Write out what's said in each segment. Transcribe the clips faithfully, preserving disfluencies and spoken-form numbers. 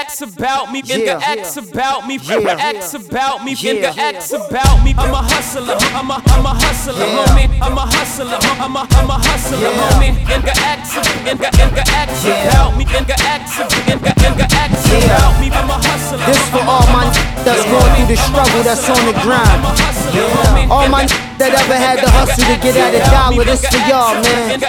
X about me, nigga X about me, Yeah. X about me, Yeah. nigga X about me. I'm a hustler, I'm a, I'm a hustler, Yeah. homie. I'm a hustler, I'm a, I'm a hustler, Yeah. homie. Nigga X, nigga, nigga X Yeah. about me, nigga X, nigga, nigga X Yeah. about me. I'm a hustler. This for all my n- that's going through the struggle, that's on the grind. All my n- that ever had to hustle to get at a dollar, this for y'all, man.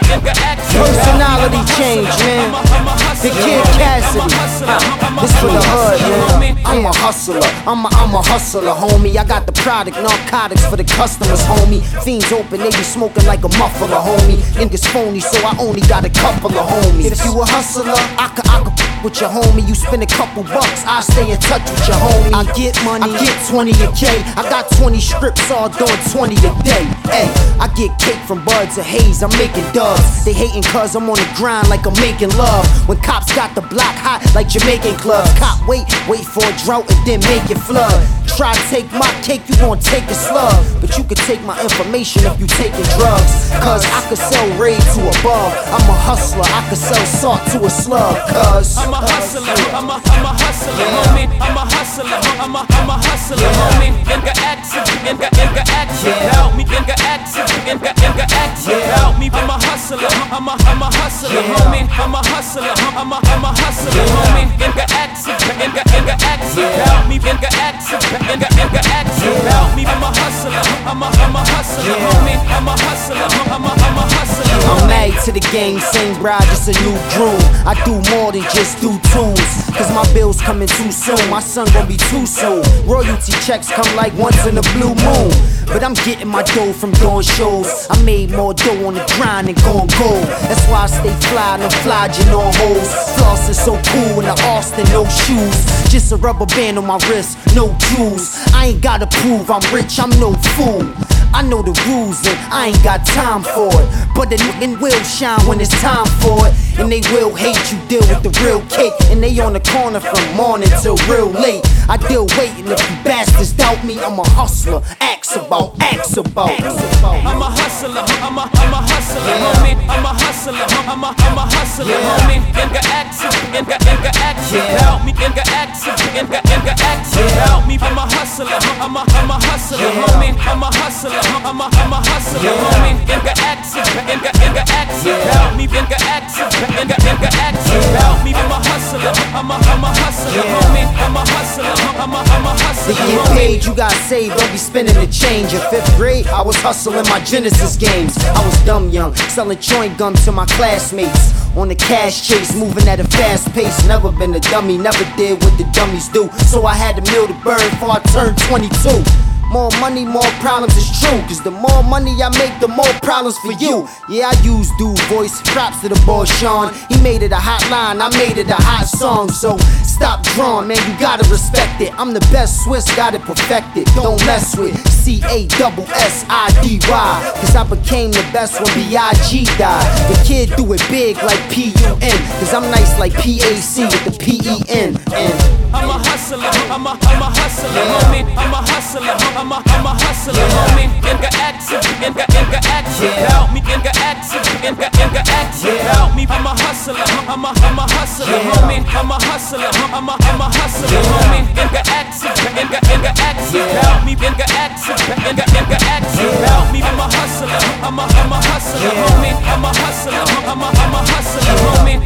Personality change, man. The Kid Cassidy, this for the hood, man. I'm a hustler, I'm a, I'm a hustler, homie. I got the product, narcotics for the customers, homie. Fiends open, they be smoking like a muffler, homie. Niggas phony, so I only got a couple of homies. If you a hustler, I could, I could with your homie. You spend a couple bucks, I stay in touch with your homie. I get money, I get twenty a K. I got twenty strips, all doing twenty a day. Hey, I get cake from buds of haze, I'm making dubs. They hating cause I'm on the grind like I'm making love. When cops got the block hot like Jamaican clubs. Cop wait, wait for a drought and then make it flood. Try to take my cake, you gon' take a slug. But you can take my information if you taking drugs. Cause I could sell raid to a bug. I'm a hustler, I could sell salt to a slug. Cause I'm a hustler, I'm a, I'm a hustler, homie. I'm a hustler, I'm a, I'm a hustler, homie. Nigga X, nigga, nigga X about me, nigga X, nigga, nigga X about me. I'm a hustler, I'm a, I'm a hustler, homie. I'm a hustler, I'm a, I'm a hustler, homie. Nigga X, nigga, nigga X about me, nigga X, nigga, nigga X about me. I'm a hustler, I'm a, I'm a hustler, homie. I'm a hustler, I'm a, I'm a hustler. I'm married to the game, same bride, just a new groom. I do more than just do tunes, cause my bills coming too soon. My son gon' be too soon. Royalty checks come like once in a blue moon. But I'm getting my dough from doing shows. I made more dough on the grind than gon' gold. That's why I stay fly, no flogging on hoes. Floss is so cool in the Austin, no shoes. Just a rubber band on my wrist, no jewels. I ain't gotta prove I'm rich, I'm no fool. I know the rules and I ain't got time for it. But the nigga will shine when it's time for it. And they will hate you, deal with the real cake. And they on the corner from morning till real late. I deal waiting if you bastards doubt me. I'm a hustler, ask about, ask about. I'm a hustler, I'm a, I'm a hustler, homie. I'm a hustler, I'm a, I'm a hustler, homie. Nigga X, nigga, nigga X about me, nigga X, nigga, nigga X about me. I'm a hustler, I'm a, I'm a hustler, homie. I'm a hustler, I'm a, I'm a hustler, homie. Nigga X, nigga, nigga X about me, nigga X, nigga, nigga X about me. I'm a hustler, I'm a, I'm a hustler, homie. I'm a hustler, I'm a, I'm a hustler, to get paid, you got saved, don't be spending the change. In fifth grade, I was hustling my Genesis games. I was dumb young, selling chewing gum to my classmates. On the cash chase, moving at a fast pace. Never been a dummy, never did what the dummies do. So I had to mill the bird before I turned twenty-two. More money, more problems, it's true. Cause the more money I make, the more problems for you. Yeah, I use dude voice, props to the boy Sean. He made it a hot line, I made it a hot song. So stop drawing, man, you gotta respect it. I'm the best Swiss, got it perfected. Don't mess with C A S S I D Y. Cause I became the best when B I G died. The kid do it big like P U N. Cause I'm nice like P A C with the P E N. I'm a hustler, I'm a, I'm a hustler, homie. I'm a hustler, I'm a, I'm a hustler, homie. Nigga X, nigga, nigga X about me, nigga X, nigga, nigga X about me. I'm a hustler, I'm a, I'm a hustler, homie. I'm a hustler, I'm a, I'm a hustler, homie. Nigga X, nigga, nigga X about me, nigga X, nigga, nigga X about me. I'm a hustler, I'm a, I'm a hustler, homie. I'm a hustler, I'm a, I'm a hustler, homie.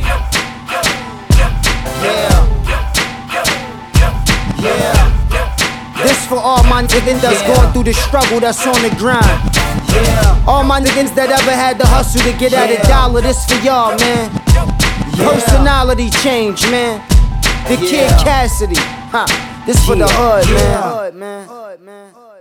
Yeah. Yeah. This for all my niggas that's Yeah. going through the struggle, that's on the grind. Yeah. All my niggas that ever had to hustle to get at a dollar, this for y'all, man. Yeah. Personality change, man. The Kid Yeah. Cassidy, huh? This for the Yeah. hood, Yeah. man. Hood, man. Hood, man.